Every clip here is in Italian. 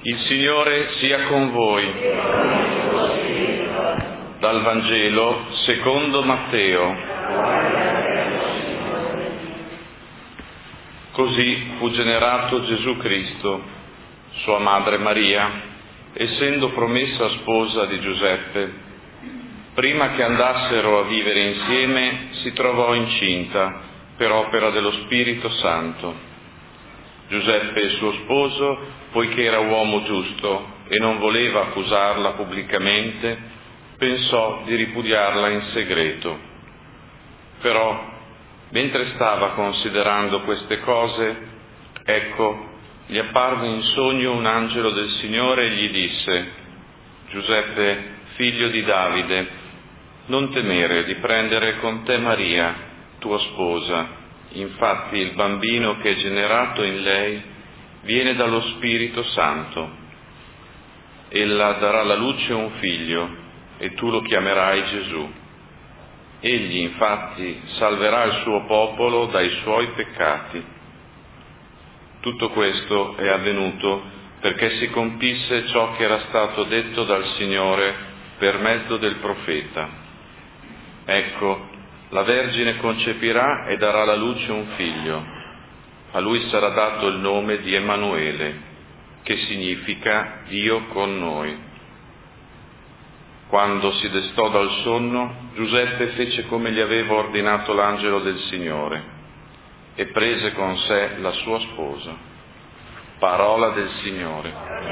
Il Signore sia con voi. Dal Vangelo secondo Matteo. Così fu generato Gesù Cristo, sua madre Maria, essendo promessa sposa di Giuseppe. Prima che andassero a vivere insieme, si trovò incinta per opera dello Spirito Santo. Giuseppe, suo sposo, poiché era uomo giusto e non voleva accusarla pubblicamente, pensò di ripudiarla in segreto. Però, mentre stava considerando queste cose, ecco, gli apparve in sogno un angelo del Signore e gli disse: Giuseppe, figlio di Davide, non temere di prendere con te Maria, tua sposa. Infatti il bambino che è generato in lei viene dallo Spirito Santo. Ella darà alla luce un figlio e tu lo chiamerai Gesù. Egli infatti salverà il suo popolo dai suoi peccati. Tutto questo è avvenuto perché si compisse ciò che era stato detto dal Signore per mezzo del profeta. Ecco, la Vergine concepirà e darà alla luce un figlio. A lui sarà dato il nome di Emanuele, che significa Dio con noi. Quando si destò dal sonno, Giuseppe fece come gli aveva ordinato l'angelo del Signore e prese con sé la sua sposa. Parola del Signore.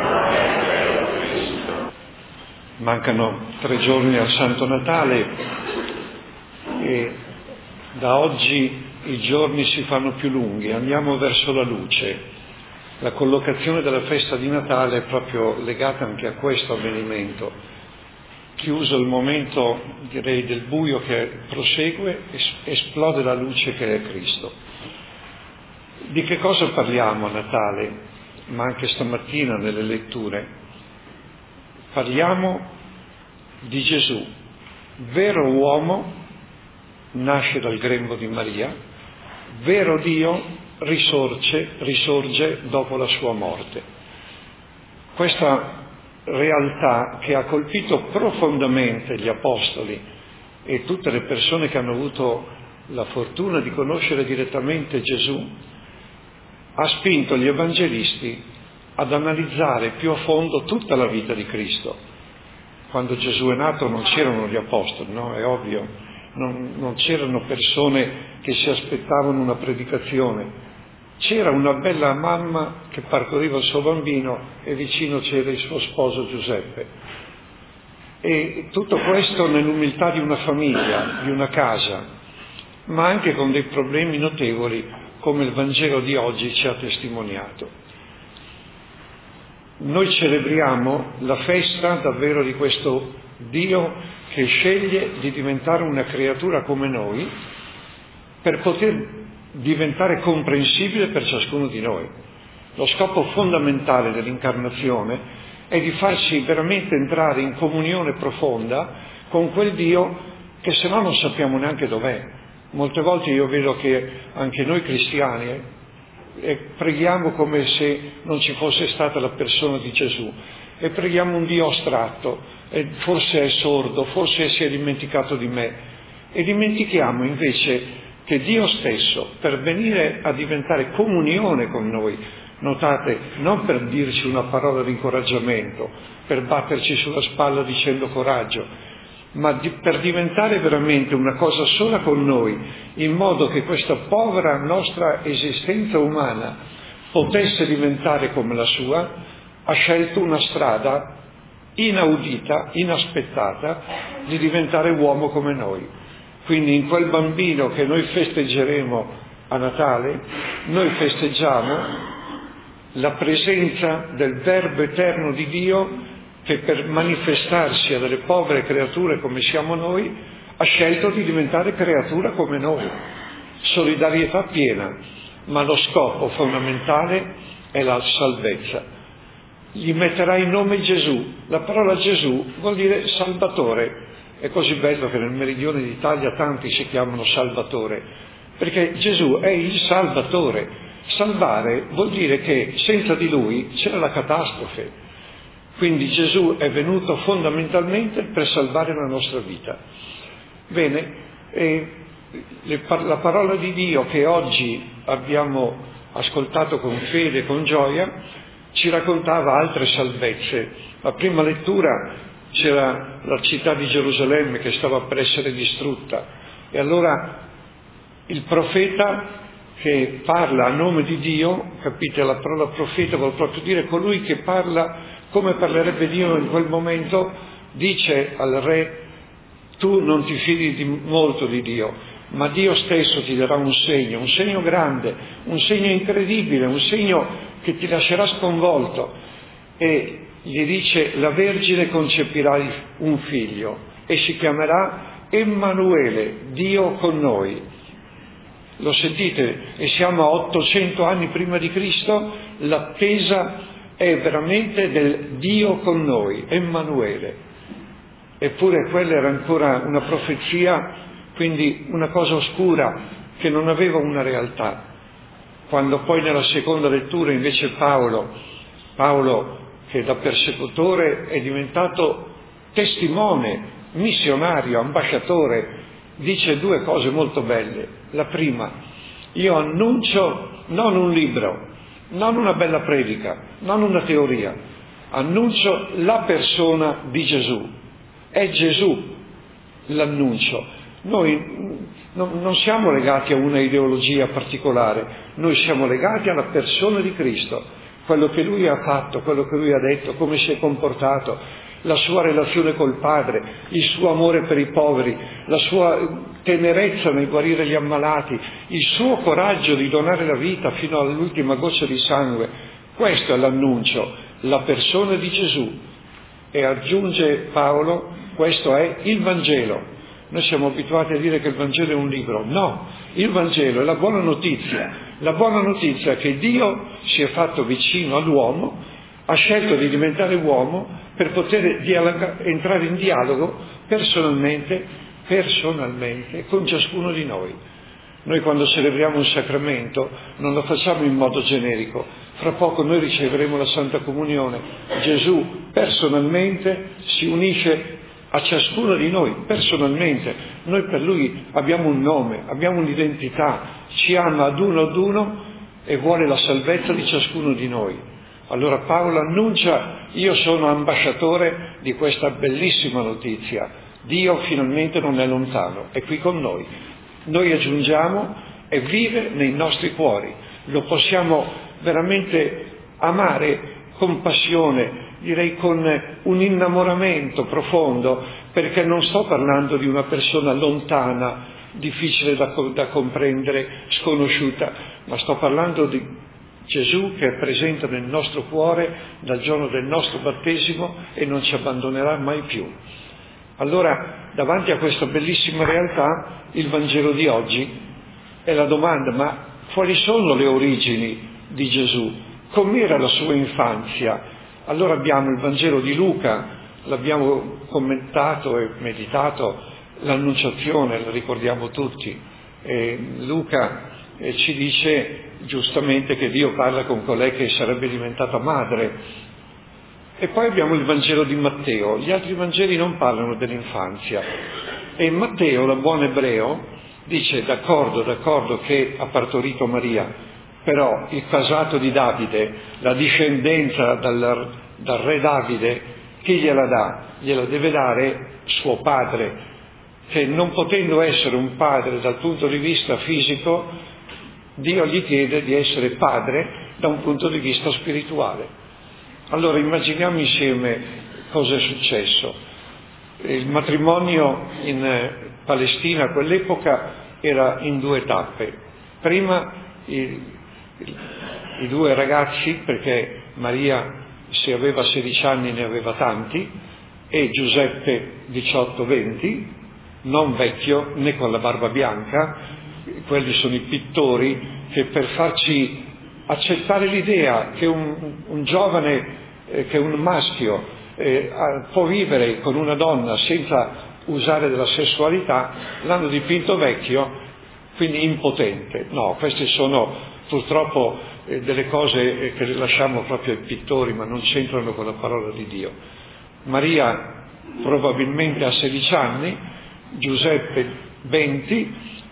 Mancano 3 giorni al Santo Natale e da oggi i giorni si fanno più lunghi, andiamo verso la luce. La collocazione della festa di Natale è proprio legata anche a questo avvenimento. Chiuso il momento, direi, del buio che prosegue, esplode la luce che è Cristo. Di che cosa parliamo a Natale, ma anche stamattina nelle letture? Parliamo di Gesù, vero uomo, nasce dal grembo di Maria, vero Dio, risorge dopo la sua morte. Questa realtà che ha colpito profondamente gli apostoli e tutte le persone che hanno avuto la fortuna di conoscere direttamente Gesù, ha spinto gli evangelisti ad analizzare più a fondo tutta la vita di Cristo. Quando Gesù è nato non c'erano gli apostoli, no? È ovvio. Non c'erano persone che si aspettavano una predicazione. C'era una bella mamma che partoriva il suo bambino e vicino c'era il suo sposo Giuseppe. E tutto questo nell'umiltà di una famiglia, di una casa, ma anche con dei problemi notevoli, come il Vangelo di oggi ci ha testimoniato. Noi celebriamo la festa davvero di questo Dio che sceglie di diventare una creatura come noi per poter diventare comprensibile per ciascuno di noi. Lo scopo fondamentale dell'incarnazione è di farci veramente entrare in comunione profonda con quel Dio che se no non sappiamo neanche dov'è. Molte volte io vedo che anche noi cristiani preghiamo come se non ci fosse stata la persona di Gesù e preghiamo un Dio astratto, e forse è sordo, forse si è dimenticato di me, e dimentichiamo invece che Dio stesso, per venire a diventare comunione con noi, notate, non per dirci una parola di incoraggiamento, per batterci sulla spalla dicendo coraggio, ma per diventare veramente una cosa sola con noi, in modo che questa povera nostra esistenza umana potesse diventare come la sua, ha scelto una strada inaudita, inaspettata, di diventare uomo come noi. Quindi in quel bambino che noi festeggeremo a Natale, noi festeggiamo la presenza del Verbo eterno di Dio che per manifestarsi a delle povere creature come siamo noi, ha scelto di diventare creatura come noi. Solidarietà piena, ma lo scopo fondamentale è la salvezza. Gli metterà il nome Gesù. La parola Gesù vuol dire Salvatore. È così bello che nel meridione d'Italia tanti si chiamano Salvatore, perché Gesù è il Salvatore. Salvare vuol dire che senza di Lui c'era la catastrofe. Quindi Gesù è venuto fondamentalmente per salvare la nostra vita. Bene, la parola di Dio che oggi abbiamo ascoltato con fede e con gioia ci raccontava altre salvezze. La prima lettura c'era la città di Gerusalemme che stava per essere distrutta, e allora il profeta che parla a nome di Dio, capite, la parola profeta vuol proprio dire colui che parla come parlerebbe Dio in quel momento, dice al re: tu non ti fidi molto di Dio, ma Dio stesso ti darà un segno grande, un segno incredibile, un segno che ti lascerà sconvolto. E gli dice: la Vergine concepirà un figlio e si chiamerà Emanuele, Dio con noi. Lo sentite? E siamo a 800 anni prima di Cristo, l'attesa è veramente del Dio con noi, Emanuele. Eppure quella era ancora una profezia, quindi una cosa oscura che non aveva una realtà. Quando poi nella seconda lettura invece Paolo che da persecutore è diventato testimone, missionario, ambasciatore, dice due cose molto belle. La prima: io annuncio non un libro, non una bella predica, non una teoria, annuncio la persona di Gesù. È Gesù l'annuncio. Noi non siamo legati a una ideologia particolare, noi siamo legati alla persona di Cristo, quello che Lui ha fatto, quello che Lui ha detto, come si è comportato, la sua relazione col Padre, il suo amore per i poveri, la sua tenerezza nel guarire gli ammalati, il suo coraggio di donare la vita fino all'ultima goccia di sangue. Questo è l'annuncio, la persona di Gesù. E aggiunge Paolo: questo è il Vangelo. Noi siamo abituati a dire che il Vangelo è un libro. No, il Vangelo è la buona notizia che Dio si è fatto vicino all'uomo, ha scelto di diventare uomo per poter entrare in dialogo personalmente con ciascuno di noi. Noi quando celebriamo un sacramento non lo facciamo in modo generico. Fra poco noi riceveremo la Santa Comunione. Gesù personalmente si unisce a ciascuno di noi, personalmente. Noi per Lui abbiamo un nome, abbiamo un'identità, ci ama ad uno e vuole la salvezza di ciascuno di noi. Allora Paolo annuncia: io sono ambasciatore di questa bellissima notizia. Dio finalmente non è lontano, è qui con noi. Noi aggiungiamo: e vive nei nostri cuori. Lo possiamo veramente amare con passione, direi con un innamoramento profondo, perché non sto parlando di una persona lontana, difficile da comprendere, sconosciuta, ma sto parlando di Gesù che è presente nel nostro cuore dal giorno del nostro battesimo e non ci abbandonerà mai più. Allora, davanti a questa bellissima realtà, il Vangelo di oggi è la domanda: ma quali sono le origini di Gesù? Com'era la sua infanzia? Allora abbiamo il Vangelo di Luca, l'abbiamo commentato e meditato, l'Annunciazione, la ricordiamo tutti. Luca ci dice giustamente che Dio parla con colei che sarebbe diventata madre. E poi abbiamo il Vangelo di Matteo. Gli altri Vangeli non parlano dell'infanzia. E Matteo, da buon ebreo, dice: d'accordo che ha partorito Maria, però il casato di Davide, la discendenza dal re Davide, chi gliela dà? Gliela deve dare suo padre, che non potendo essere un padre dal punto di vista fisico, Dio gli chiede di essere padre da un punto di vista spirituale. Allora immaginiamo insieme cosa è successo. Il matrimonio in Palestina a quell'epoca era in due tappe. Prima i due ragazzi, perché Maria se aveva 16 anni ne aveva tanti, e Giuseppe 18-20, non vecchio né con la barba bianca. Quelli sono i pittori che, per farci accettare l'idea che un giovane, che un maschio può vivere con una donna senza usare della sessualità, l'hanno dipinto vecchio, quindi impotente. No, queste sono purtroppo delle cose che le lasciamo proprio ai pittori, ma non c'entrano con la parola di Dio. Maria probabilmente ha 16 anni, Giuseppe 20,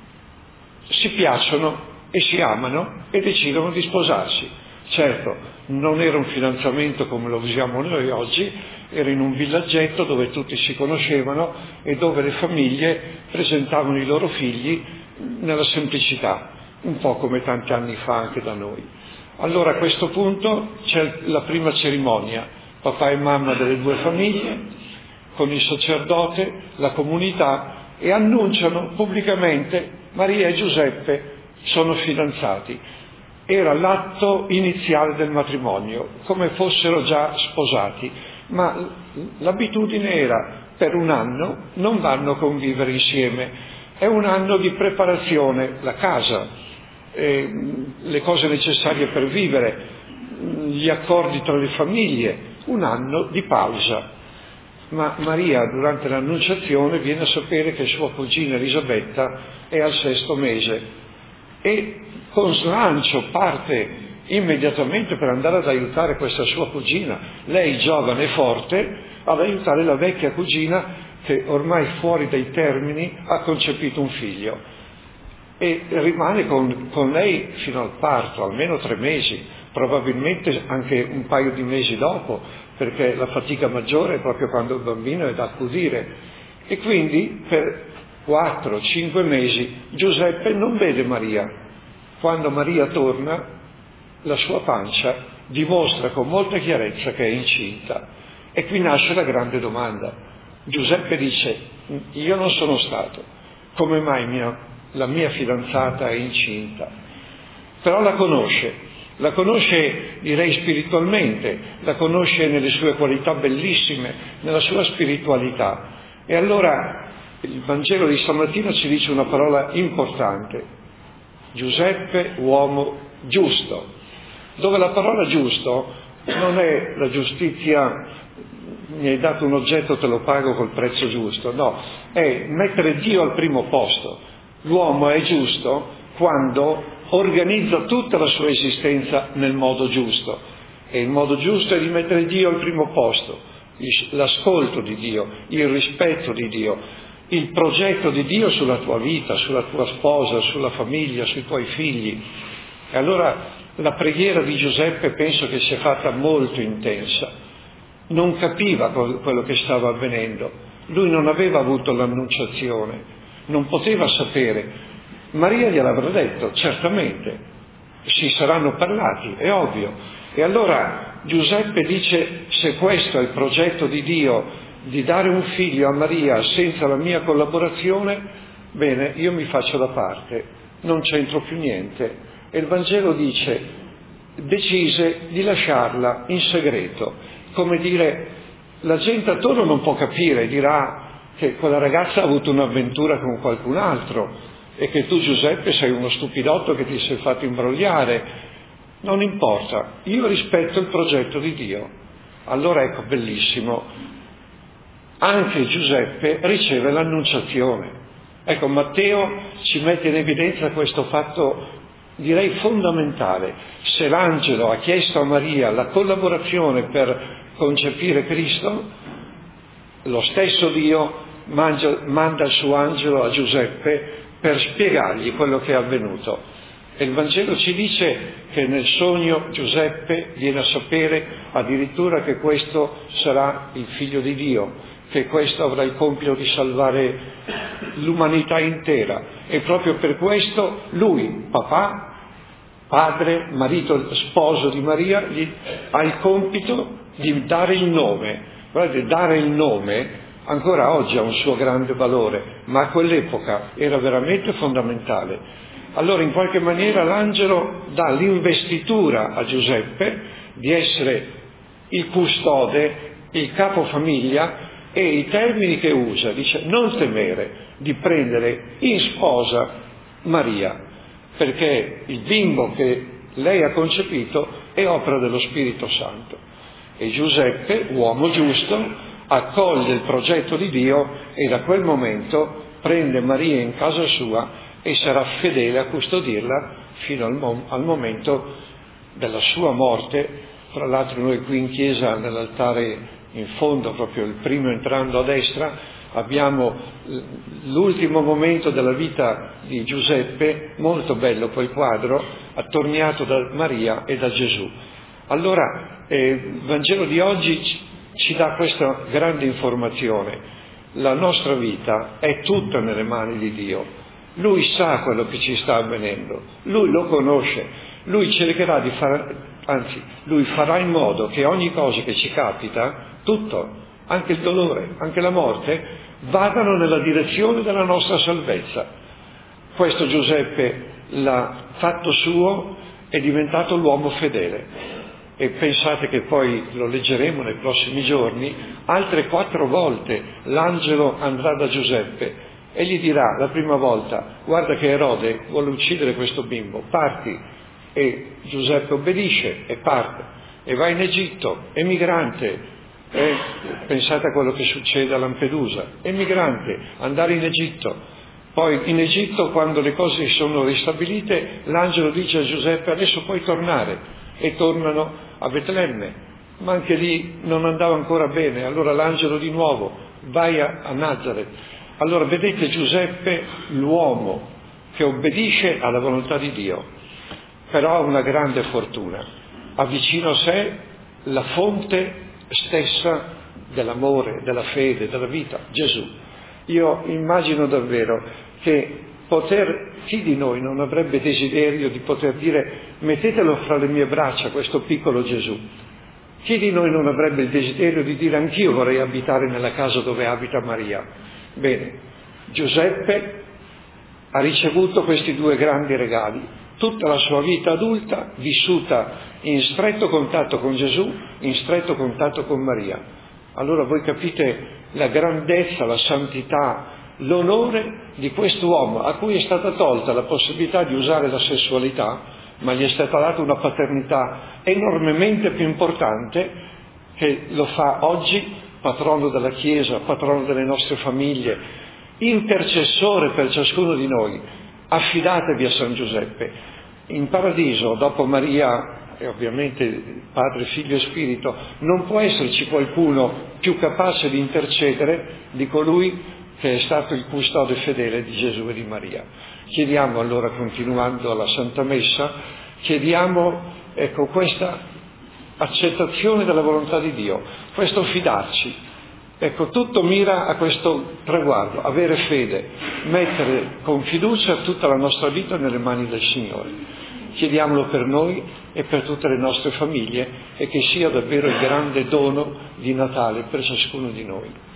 si piacciono e si amano e decidono di sposarsi. Certo, non era un fidanzamento come lo usiamo noi oggi, era in un villaggetto dove tutti si conoscevano e dove le famiglie presentavano i loro figli nella semplicità, un po' come tanti anni fa anche da noi. Allora a questo punto c'è la prima cerimonia, papà e mamma delle due famiglie, con il sacerdote, la comunità, e annunciano pubblicamente Maria e Giuseppe sono fidanzati. Era l'atto iniziale del matrimonio, come fossero già sposati, ma l'abitudine era per un anno non vanno a convivere insieme, è un anno di preparazione, la casa, le cose necessarie per vivere, gli accordi tra le famiglie, un anno di pausa. Ma Maria durante l'annunciazione viene a sapere che sua cugina Elisabetta è al 6° mese e con slancio parte immediatamente per andare ad aiutare questa sua cugina, lei giovane e forte, ad aiutare la vecchia cugina che ormai fuori dai termini ha concepito un figlio e rimane con lei fino al parto, almeno 3 mesi, probabilmente anche un paio di mesi dopo, perché la fatica maggiore è proprio quando il bambino è da accudire. E quindi per 4-5 mesi Giuseppe non vede Maria. Quando Maria torna, la sua pancia dimostra con molta chiarezza che è incinta. E qui nasce la grande domanda. Giuseppe dice: io non sono stato, come mai la mia fidanzata è incinta? Però la conosce direi spiritualmente, la conosce nelle sue qualità bellissime, nella sua spiritualità. E allora il Vangelo di stamattina ci dice una parola importante: Giuseppe, uomo giusto, dove la parola giusto non è la giustizia, mi hai dato un oggetto, te lo pago col prezzo giusto, no, è mettere Dio al primo posto. L'uomo è giusto quando organizza tutta la sua esistenza nel modo giusto, e il modo giusto è di mettere Dio al primo posto, l'ascolto di Dio, il rispetto di Dio, il progetto di Dio sulla tua vita, sulla tua sposa, sulla famiglia, sui tuoi figli. E allora la preghiera di Giuseppe penso che sia fatta molto intensa, non capiva quello che stava avvenendo, lui non aveva avuto l'annunciazione, non poteva sapere. Maria gliel'avrà detto, certamente, si saranno parlati, è ovvio. E allora Giuseppe dice: se questo è il progetto di Dio, di dare un figlio a Maria senza la mia collaborazione, bene, io mi faccio da parte, non c'entro più niente. E il Vangelo dice: decise di lasciarla in segreto, come dire, la gente attorno non può capire, dirà che quella ragazza ha avuto un'avventura con qualcun altro e che tu, Giuseppe, sei uno stupidotto che ti sei fatto imbrogliare. Non importa, io rispetto il progetto di Dio. Allora ecco, bellissimo, anche Giuseppe riceve l'annunciazione. Ecco, Matteo ci mette in evidenza questo fatto, direi fondamentale. Se l'angelo ha chiesto a Maria la collaborazione per concepire Cristo, lo stesso Dio manda il suo angelo a Giuseppe per spiegargli quello che è avvenuto. E il Vangelo ci dice che nel sogno Giuseppe viene a sapere addirittura che questo sarà il figlio di Dio, che questo avrà il compito di salvare l'umanità intera. E proprio per questo lui, papà, padre, marito, sposo di Maria, ha il compito di dare il nome. Guardate, dare il nome ancora oggi ha un suo grande valore, ma a quell'epoca era veramente fondamentale. Allora in qualche maniera l'angelo dà l'investitura a Giuseppe di essere il custode, il capofamiglia, e i termini che usa, dice: non temere di prendere in sposa Maria, perché il bimbo che lei ha concepito è opera dello Spirito Santo. E Giuseppe, uomo giusto, accoglie il progetto di Dio e da quel momento prende Maria in casa sua e sarà fedele a custodirla fino al momento della sua morte. Tra l'altro noi qui in chiesa, nell'altare in fondo, proprio il primo entrando a destra, abbiamo l'ultimo momento della vita di Giuseppe, molto bello quel quadro, attorniato da Maria e da Gesù. Allora il Vangelo di oggi ci dà questa grande informazione. La nostra vita è tutta nelle mani di Dio. Lui sa quello che ci sta avvenendo, Lui lo conosce, Lui cercherà di fare, anzi, Lui farà in modo che ogni cosa che ci capita, tutto, anche il dolore, anche la morte, vadano nella direzione della nostra salvezza. Questo Giuseppe l'ha fatto suo, è diventato l'uomo fedele. E pensate che poi, lo leggeremo nei prossimi giorni, altre 4 volte l'angelo andrà da Giuseppe e gli dirà la prima volta: guarda che Erode vuole uccidere questo bimbo, parti. E Giuseppe obbedisce e parte e va in Egitto, emigrante. Pensate a quello che succede a Lampedusa, emigrante, andare in Egitto. Poi in Egitto, quando le cose sono ristabilite, l'angelo dice a Giuseppe: adesso puoi tornare. E tornano a Betlemme, ma anche lì non andava ancora bene. Allora l'angelo di nuovo: vai a Nazaret. Allora vedete Giuseppe, l'uomo che obbedisce alla volontà di Dio, però ha una grande fortuna: ha vicino a sé la fonte stessa dell'amore, della fede, della vita, Gesù. Io immagino davvero che chi di noi non avrebbe desiderio di poter dire: mettetelo fra le mie braccia questo piccolo Gesù? Chi di noi non avrebbe il desiderio di dire: anch'io vorrei abitare nella casa dove abita Maria? Bene, Giuseppe ha ricevuto questi 2 grandi regali, tutta la sua vita adulta vissuta in stretto contatto con Gesù, in stretto contatto con Maria. Allora voi capite la grandezza, la santità, l'onore di quest'uomo a cui è stata tolta la possibilità di usare la sessualità, ma gli è stata data una paternità enormemente più importante, che lo fa oggi patrono della Chiesa, patrono delle nostre famiglie, intercessore per ciascuno di noi. Affidatevi a San Giuseppe. In paradiso, dopo Maria e ovviamente Padre, Figlio e Spirito, non può esserci qualcuno più capace di intercedere di colui che è stato il custode fedele di Gesù e di Maria. Chiediamo allora, continuando alla Santa Messa, chiediamo questa accettazione della volontà di Dio, questo fidarci. Tutto mira a questo traguardo: avere fede, mettere con fiducia tutta la nostra vita nelle mani del Signore. Chiediamolo per noi e per tutte le nostre famiglie, e che sia davvero il grande dono di Natale per ciascuno di noi.